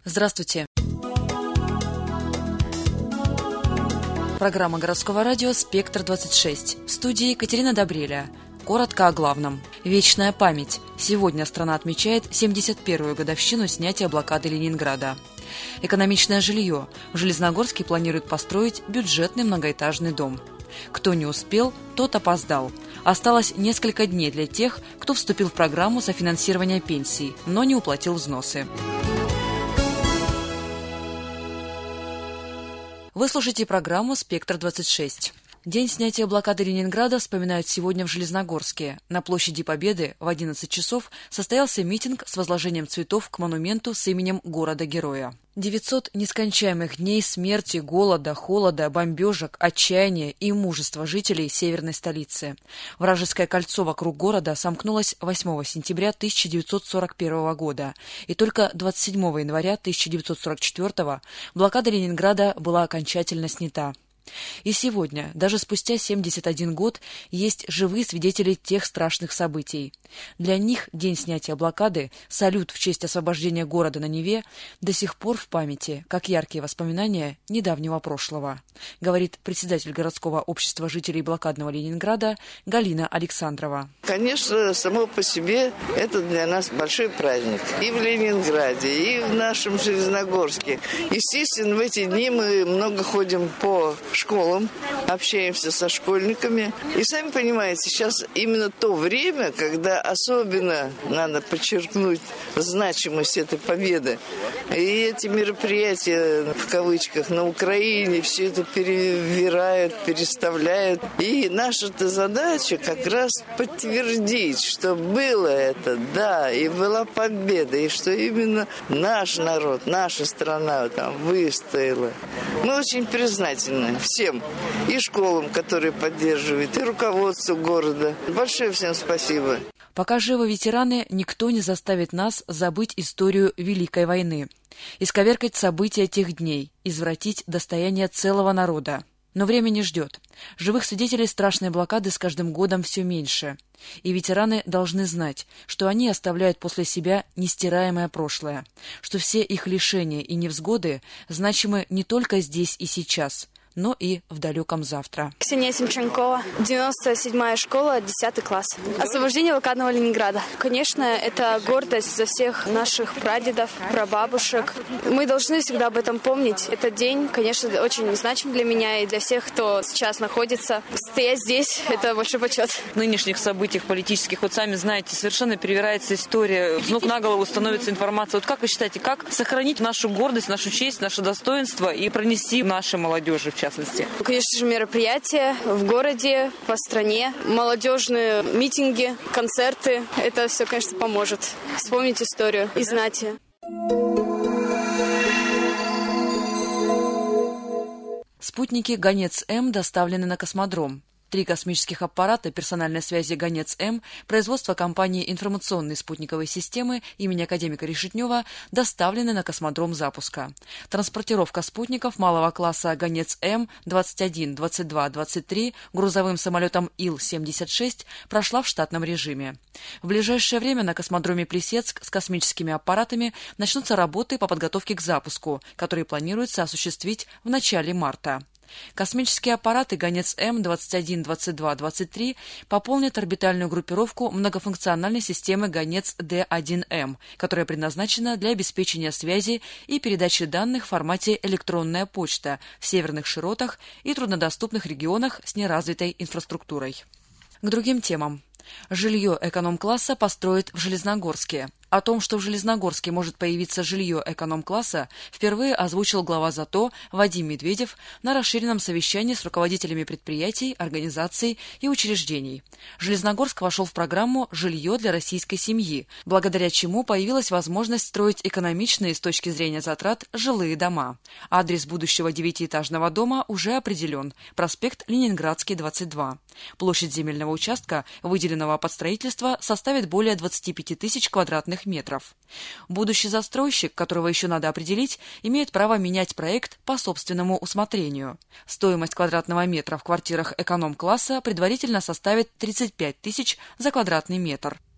Здравствуйте. Программа городского радио «Спектр-26». В студии Екатерина Добреля. Коротко о главном. Вечная память. Сегодня страна отмечает 71-ю годовщину снятия блокады Ленинграда. Экономичное жилье. В Железногорске планируют построить бюджетный многоэтажный дом. Кто не успел, тот опоздал. Осталось несколько дней для тех, кто вступил в программу софинансирования пенсий, но не уплатил взносы. Вы слушаете программу «Спектр-26». День снятия блокады Ленинграда вспоминают сегодня в Железногорске. На площади Победы в 11 часов состоялся митинг с возложением цветов к монументу с именем города-героя. 900 нескончаемых дней смерти, голода, холода, бомбежек, отчаяния и мужества жителей северной столицы. Вражеское кольцо вокруг города сомкнулось 8 сентября 1941 года, и только 27 января 1944 блокада Ленинграда была окончательно снята. И сегодня, даже спустя 71 год, есть живые свидетели тех страшных событий. Для них день снятия блокады, салют в честь освобождения города на Неве, до сих пор в памяти, как яркие воспоминания недавнего прошлого, говорит председатель городского общества жителей блокадного Ленинграда Галина Александрова. Конечно, само по себе это для нас большой праздник. И в Ленинграде, и в нашем Железногорске. Естественно, в эти дни мы много ходим по школам, общаемся со школьниками. И сами понимаете, сейчас именно то время, когда особенно надо подчеркнуть значимость этой победы. И эти мероприятия, в кавычках, на Украине, все это перевирают, переставляют. И наша-то задача как раз подтвердить, что было это, да, и была победа, и что именно наш народ, наша страна там выстояла. Мы очень признательны всем, и школам, которые поддерживают, и руководству города. Большое всем спасибо. Пока живы ветераны, никто не заставит нас забыть историю Великой войны, исковеркать события тех дней, извратить достояние целого народа. Но время не ждет. Живых свидетелей страшной блокады с каждым годом все меньше. И ветераны должны знать, что они оставляют после себя нестираемое прошлое, что все их лишения и невзгоды значимы не только здесь и сейчас, но и в далеком завтра. Ксения Семченкова, 97-я школа, 10 класс. Освобождение блокадного Ленинграда. Конечно, это гордость за всех наших прадедов, прабабушек. Мы должны всегда об этом помнить. Этот день, конечно, очень значим для меня и для всех, кто сейчас находится. Стоять здесь – это большой почет. В нынешних событиях политических, вот сами знаете, совершенно перевирается история. С ног на голову становится информация. Вот как вы считаете, как сохранить нашу гордость, нашу честь, наше достоинство и пронести нашей молодежи, в частности? Конечно же, мероприятия в городе, по стране, молодежные митинги, концерты. Это все, конечно, поможет вспомнить историю и знать ее. Спутники «Гонец-М» доставлены на космодром. 3 космических аппарата персональной связи «Гонец-М» производства компании информационной спутниковой системы имени академика Решетнева доставлены на космодром запуска. Транспортировка спутников малого класса «Гонец-М» 21, 22, 23 грузовым самолетом Ил-76 прошла в штатном режиме. В ближайшее время на космодроме Плесецк с космическими аппаратами начнутся работы по подготовке к запуску, которые планируется осуществить в начале марта. Космические аппараты «Гонец-М» 21, 22, 23 пополнят орбитальную группировку многофункциональной системы «Гонец-Д1М», которая предназначена для обеспечения связи и передачи данных в формате электронная почта в северных широтах и труднодоступных регионах с неразвитой инфраструктурой. К другим темам. Жилье эконом-класса построят в Железногорске. О том, что в Железногорске может появиться жилье эконом-класса, впервые озвучил глава ЗАТО Вадим Медведев на расширенном совещании с руководителями предприятий, организаций и учреждений. Железногорск вошел в программу «Жилье для российской семьи», благодаря чему появилась возможность строить экономичные с точки зрения затрат жилые дома. Адрес будущего 9-этажного дома уже определен – проспект Ленинградский, 22. Площадь земельного участка, выделенного под строительство, составит более 25 тысяч квадратных метров. Будущий застройщик, которого еще надо определить, имеет право менять проект по собственному усмотрению. Стоимость квадратного метра в квартирах эконом-класса предварительно составит 35 тысяч за квадратный метр.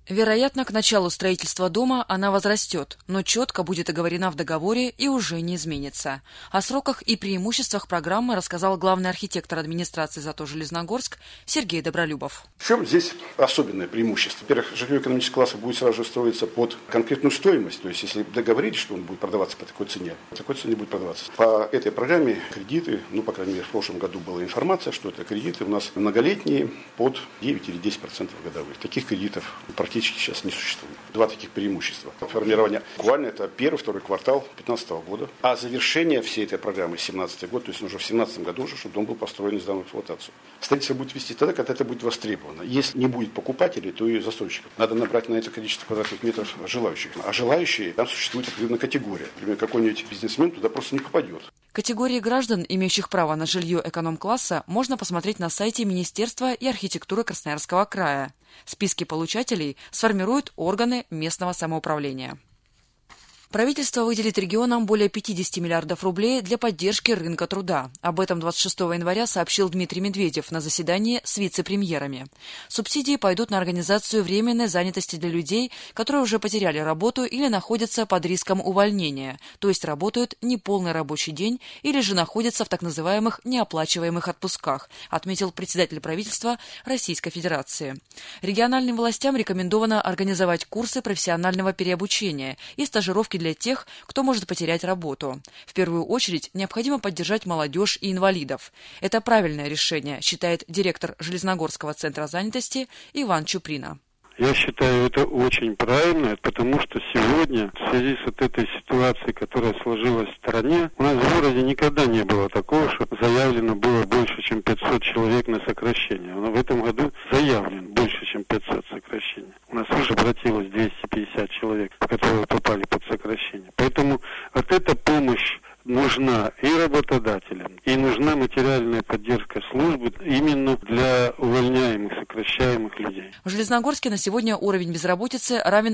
Вероятно, к началу строительства дома она возрастет, но четко будет оговорена в договоре и уже не изменится. О сроках и преимуществах программы рассказал главный архитектор администрации ЗАТО Железногорск Сергей Добролюбов. В чем здесь особенное преимущество? Во-первых, жилье экономического класса будет сразу же строиться под конкретную стоимость. То есть, если договорились, что он будет продаваться по такой цене будет продаваться. По этой программе кредиты, по крайней мере, в прошлом году была информация, что это кредиты у нас многолетние под 9 или 10% годовых. Таких кредитов практически сейчас не существует. Два таких преимущества. Формирование буквально это первый-второй квартал 2015 года, а завершение всей этой программы 2017 год, то есть уже в 2017 году уже, чтобы дом был построен и сдан в эксплуатацию. Строительство будет вести тогда, когда это будет востребовано. Если не будет покупателей, то и застройщиков. Надо набрать на это количество квадратных метров желающих. А желающие, там существует определенная категория. Например, какой-нибудь бизнесмен туда просто не попадет. Категории граждан, имеющих право на жилье эконом-класса, можно посмотреть на сайте Министерства и архитектуры Красноярского края. Списки получателей сформируют органы местного самоуправления. Правительство выделит регионам более 50 миллиардов рублей для поддержки рынка труда. Об этом 26 января сообщил Дмитрий Медведев на заседании с вице-премьерами. Субсидии пойдут на организацию временной занятости для людей, которые уже потеряли работу или находятся под риском увольнения, то есть работают неполный рабочий день или же находятся в так называемых неоплачиваемых отпусках, отметил председатель правительства Российской Федерации. Региональным властям рекомендовано организовать курсы профессионального переобучения и стажировки для тех, кто может потерять работу. В первую очередь необходимо поддержать молодежь и инвалидов. Это правильное решение, считает директор Железногорского центра занятости Иван Чуприна. Я считаю, это очень правильно, потому что сегодня, в связи с этой ситуацией, которая сложилась в стране, у нас в городе никогда не было такого, что заявлено было больше, чем 500 человек на сокращение. Но в этом году заявлено больше, чем 500 сокращений. У нас уже обратилось 250 человек, которые попали под сокращение. Поэтому вот эта помощь нужна и работодателям, и нужна материальная поддержка службы именно для увольняемых, сокращаемых людей. В Железногорске на сегодня уровень безработицы равен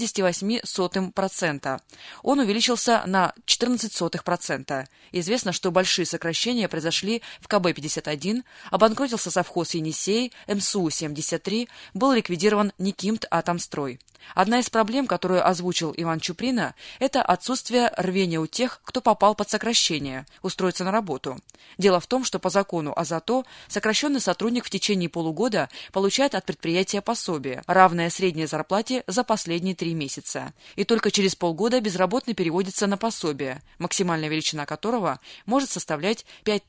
0,68%. Он увеличился на 0,14%. Известно, что большие сокращения произошли в КБ-51, обанкротился совхоз «Енисей», МСУ-73, был ликвидирован Никимт Атомстрой. Одна из проблем, которую озвучил Иван Чуприна, это отсутствие рвения у тех, кто попал под сокращение, устроиться на работу. Дело в том, что по закону о ЗАТО сокращенный сотрудник в течение полугода получает от предприятия пособие, равное средней зарплате за последние 3 месяца. И только через полгода безработный переводится на пособие, максимальная величина которого может составлять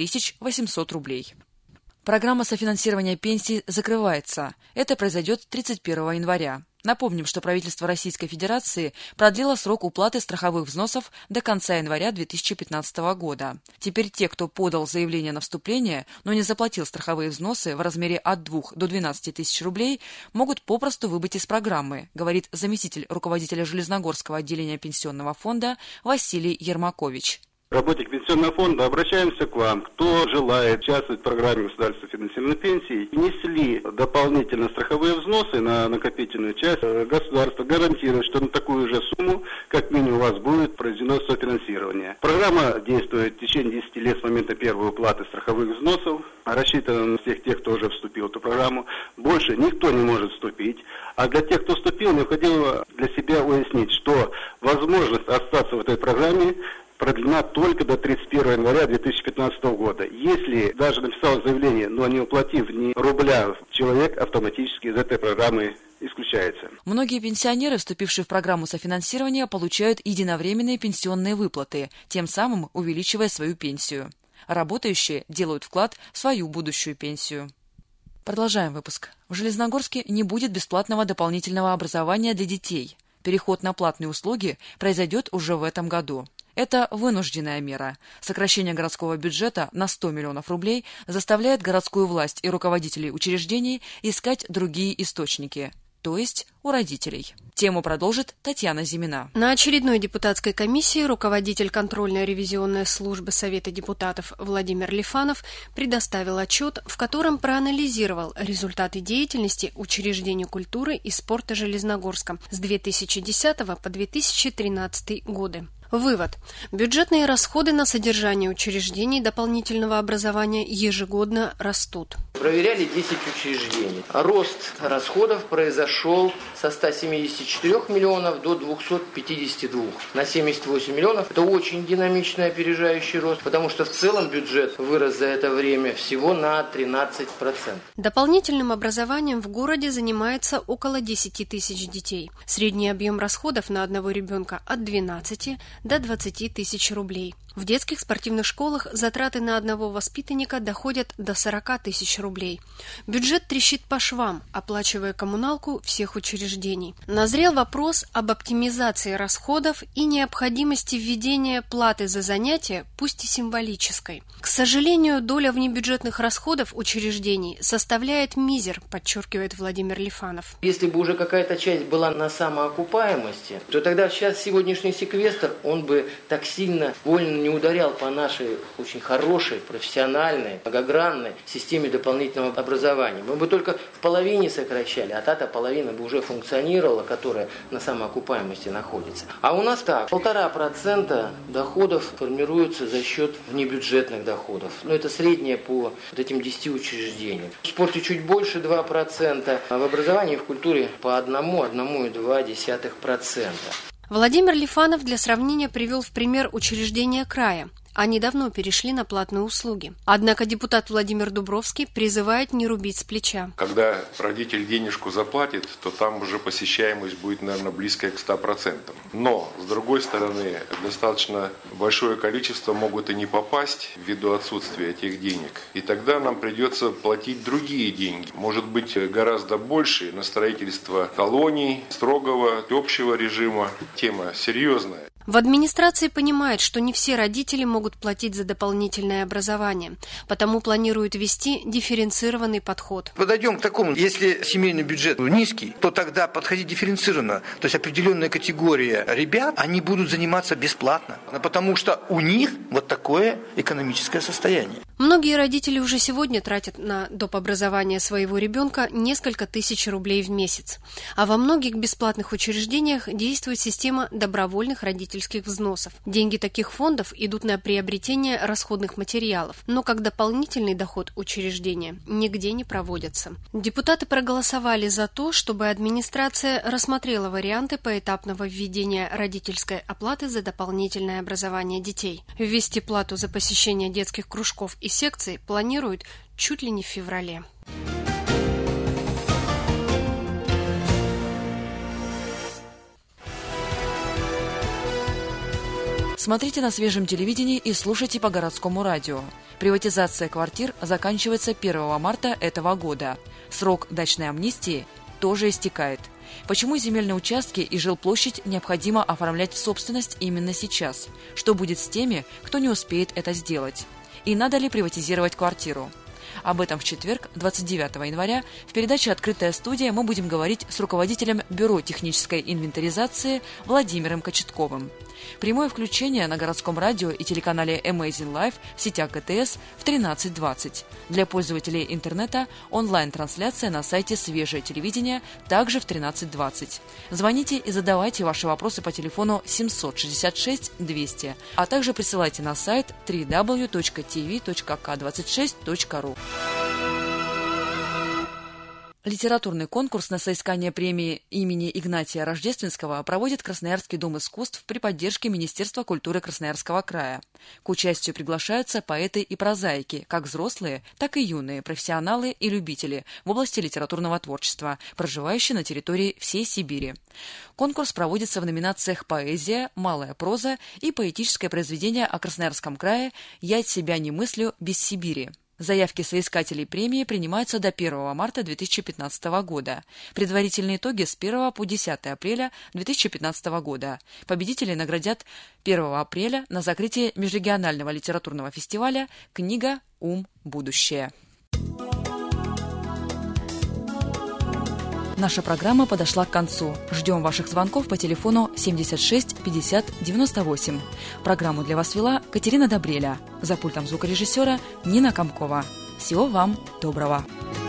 5800 рублей. Программа софинансирования пенсий закрывается. Это произойдет 31 января. Напомним, что правительство Российской Федерации продлило срок уплаты страховых взносов до конца января 2015 года. Теперь те, кто подал заявление на вступление, но не заплатил страховые взносы в размере от 2 до 12 тысяч рублей, могут попросту выбыть из программы, говорит заместитель руководителя Железногорского отделения пенсионного фонда Василий Ермакович. Работник пенсионного фонда, обращаемся к вам. Кто желает участвовать в программе государственной финансирования пенсий, внесли дополнительно страховые взносы на накопительную часть, государство гарантирует, что на такую же сумму, как минимум, у вас будет произведено софинансирование. Программа действует в течение 10 лет с момента первой уплаты страховых взносов. Рассчитана на всех тех, кто уже вступил в эту программу. Больше никто не может вступить. А для тех, кто вступил, необходимо для себя уяснить, что возможность остаться в этой программе продлена только до 31 января 2015 года. Если даже написал заявление, но не уплатив ни рубля, человек автоматически из этой программы исключается. Многие пенсионеры, вступившие в программу софинансирования, получают единовременные пенсионные выплаты, тем самым увеличивая свою пенсию. Работающие делают вклад в свою будущую пенсию. Продолжаем выпуск. В Железногорске не будет бесплатного дополнительного образования для детей. Переход на платные услуги произойдет уже в этом году. Это вынужденная мера. Сокращение городского бюджета на 100 миллионов рублей заставляет городскую власть и руководителей учреждений искать другие источники, то есть у родителей. Тему продолжит Татьяна Зимина. На очередной депутатской комиссии руководитель контрольно-ревизионной службы Совета депутатов Владимир Лифанов предоставил отчет, в котором проанализировал результаты деятельности учреждений культуры и спорта Железногорска с 2010 по 2013 годы. Вывод. Бюджетные расходы на содержание учреждений дополнительного образования ежегодно растут. Проверяли 10 учреждений. Рост расходов произошел со 174 миллионов до 252. На 78 миллионов. Это очень динамичный опережающий рост, потому что в целом бюджет вырос за это время всего на 13%. Дополнительным образованием в городе занимается около 10 тысяч детей. Средний объем расходов на одного ребенка от 12 до 20 тысяч рублей. В детских спортивных школах затраты на одного воспитанника доходят до 40 тысяч рублей. Бюджет трещит по швам, оплачивая коммуналку всех учреждений. Назрел вопрос об оптимизации расходов и необходимости введения платы за занятия, пусть и символической. К сожалению, доля внебюджетных расходов учреждений составляет мизер, подчеркивает Владимир Лифанов. Если бы уже какая-то часть была на самоокупаемости, то тогда сейчас сегодняшний секвестр, он бы так сильно больно не ударял по нашей очень хорошей, профессиональной, многогранной системе дополнительного образования. Мы бы только в половине сокращали, а та половина бы уже функционировала, которая на самоокупаемости находится. А у нас так, 1,5% доходов формируются за счет внебюджетных доходов. Это среднее по этим 10 учреждениям. В спорте чуть больше 2%, а в образовании и в культуре по 1,2%. Владимир Лифанов для сравнения привел в пример учреждения края. Они давно перешли на платные услуги. Однако депутат Владимир Дубровский призывает не рубить с плеча. Когда родитель денежку заплатит, то там уже посещаемость будет, наверное, близкая к 100%. Но, с другой стороны, достаточно большое количество могут и не попасть ввиду отсутствия этих денег. И тогда нам придется платить другие деньги. Может быть, гораздо больше на строительство колоний, строгого, общего режима. Тема серьезная. В администрации понимают, что не все родители могут платить за дополнительное образование, потому планируют ввести дифференцированный подход. Подойдем к такому, если семейный бюджет низкий, то тогда подходить дифференцированно, то есть определенная категория ребят, они будут заниматься бесплатно, потому что у них вот такое экономическое состояние. Многие родители уже сегодня тратят на доп. Образование своего ребенка несколько тысяч рублей в месяц, а во многих бесплатных учреждениях действует система добровольных родительских взносов. Деньги таких фондов идут на приобретение расходных материалов, но как дополнительный доход учреждения нигде не проводятся. Депутаты проголосовали за то, чтобы администрация рассмотрела варианты поэтапного введения родительской оплаты за дополнительное образование детей. Ввести плату за посещение детских кружков и секций планируют чуть ли не в феврале. Смотрите на свежем телевидении и слушайте по городскому радио. Приватизация квартир заканчивается 1 марта этого года. Срок дачной амнистии тоже истекает. Почему земельные участки и жилплощадь необходимо оформлять в собственность именно сейчас? Что будет с теми, кто не успеет это сделать? И надо ли приватизировать квартиру? Об этом в четверг, 29 января, в передаче «Открытая студия» мы будем говорить с руководителем Бюро технической инвентаризации Владимиром Кочетковым. Прямое включение на городском радио и телеканале Amazing Life в сетях ГТС в 13:20. Для пользователей интернета онлайн-трансляция на сайте «Свежее телевидение» также в 13:20. Звоните и задавайте ваши вопросы по телефону 766 200, а также присылайте на сайт www.tv.k26.ru. Литературный конкурс на соискание премии имени Игнатия Рождественского проводит Красноярский дом искусств при поддержке Министерства культуры Красноярского края. К участию приглашаются поэты и прозаики, как взрослые, так и юные, профессионалы и любители в области литературного творчества, проживающие на территории всей Сибири. Конкурс проводится в номинациях «Поэзия», «Малая проза» и поэтическое произведение о Красноярском крае «Я себя не мыслю без Сибири». Заявки соискателей премии принимаются до 1 марта 2015 года. Предварительные итоги с 1 по 10 апреля 2015 года. Победителей наградят 1 апреля на закрытии межрегионального литературного фестиваля «Книга. Ум. Будущее». Наша программа подошла к концу. Ждем ваших звонков по телефону 76 50 98. Программу для вас вела Катерина Добреля. За пультом звукорежиссера Нина Комкова. Всего вам доброго.